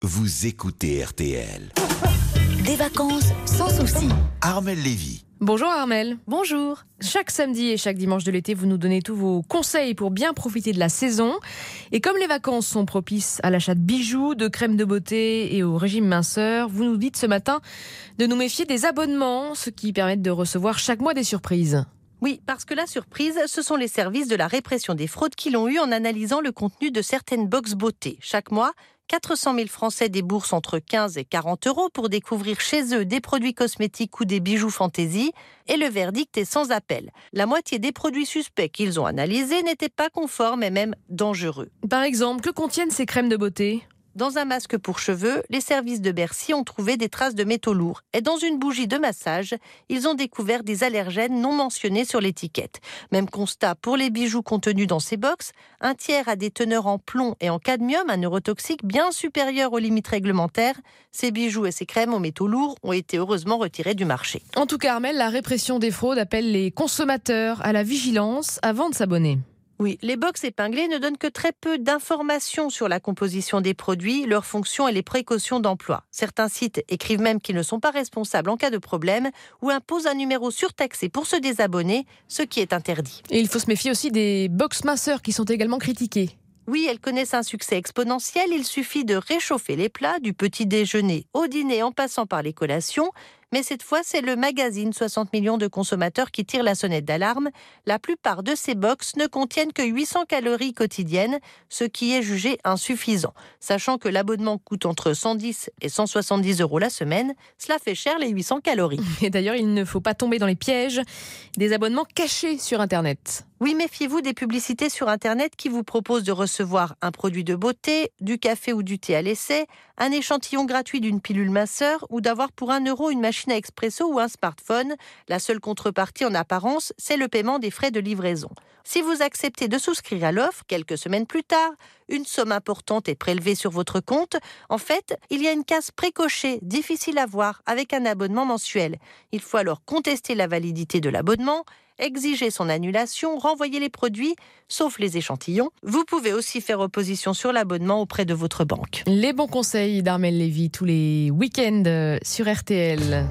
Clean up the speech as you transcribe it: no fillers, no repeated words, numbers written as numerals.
Vous écoutez RTL. Des vacances sans soucis. Armelle Lévy. Bonjour Armelle. Bonjour. Chaque samedi et chaque dimanche de l'été, vous nous donnez tous vos conseils pour bien profiter de la saison. Et comme les vacances sont propices à l'achat de bijoux, de crèmes de beauté et au régime minceur, vous nous dites ce matin de nous méfier des abonnements, ce qui permettent de recevoir chaque mois des surprises. Oui, parce que la surprise, ce sont les services de la répression des fraudes qui l'ont eu en analysant le contenu de certaines box beauté. Chaque mois, 400 000 Français déboursent entre 15 et 40 euros pour découvrir chez eux des produits cosmétiques ou des bijoux fantaisie. Et le verdict est sans appel. La moitié des produits suspects qu'ils ont analysés n'étaient pas conformes et même dangereux. Par exemple, que contiennent ces crèmes de beauté ? Dans un masque pour cheveux, les services de Bercy ont trouvé des traces de métaux lourds. Et dans une bougie de massage, ils ont découvert des allergènes non mentionnés sur l'étiquette. Même constat pour les bijoux contenus dans ces box. Un tiers a des teneurs en plomb et en cadmium, un neurotoxique bien supérieur aux limites réglementaires. Ces bijoux et ces crèmes aux métaux lourds ont été heureusement retirés du marché. En tout cas, Armelle, la répression des fraudes appelle les consommateurs à la vigilance avant de s'abonner. Oui, les box épinglées ne donnent que très peu d'informations sur la composition des produits, leurs fonctions et les précautions d'emploi. Certains sites écrivent même qu'ils ne sont pas responsables en cas de problème ou imposent un numéro surtaxé pour se désabonner, ce qui est interdit. Et il faut se méfier aussi des box minceurs qui sont également critiquées. Oui, elles connaissent un succès exponentiel. Il suffit de réchauffer les plats, du petit déjeuner au dîner en passant par les collations. Mais cette fois, c'est le magazine 60 millions de consommateurs qui tire la sonnette d'alarme. La plupart de ces box ne contiennent que 800 calories quotidiennes, ce qui est jugé insuffisant. Sachant que l'abonnement coûte entre 110 et 170 euros la semaine, cela fait cher les 800 calories. Et d'ailleurs, il ne faut pas tomber dans les pièges des abonnements cachés sur Internet. Oui, méfiez-vous des publicités sur Internet qui vous proposent de recevoir un produit de beauté, du café ou du thé à l'essai, un échantillon gratuit d'une pilule minceur ou d'avoir pour 1 euro une machine à expresso ou un smartphone. La seule contrepartie en apparence, c'est le paiement des frais de livraison. Si vous acceptez de souscrire à l'offre, quelques semaines plus tard, une somme importante est prélevée sur votre compte. En fait, il y a une case précochée, difficile à voir, avec un abonnement mensuel. Il faut alors contester la validité de l'abonnement, exiger son annulation, renvoyer les produits, sauf les échantillons. Vous pouvez aussi faire opposition sur l'abonnement auprès de votre banque. Les bons conseils d'Armelle Lévy tous les week-ends sur RTL.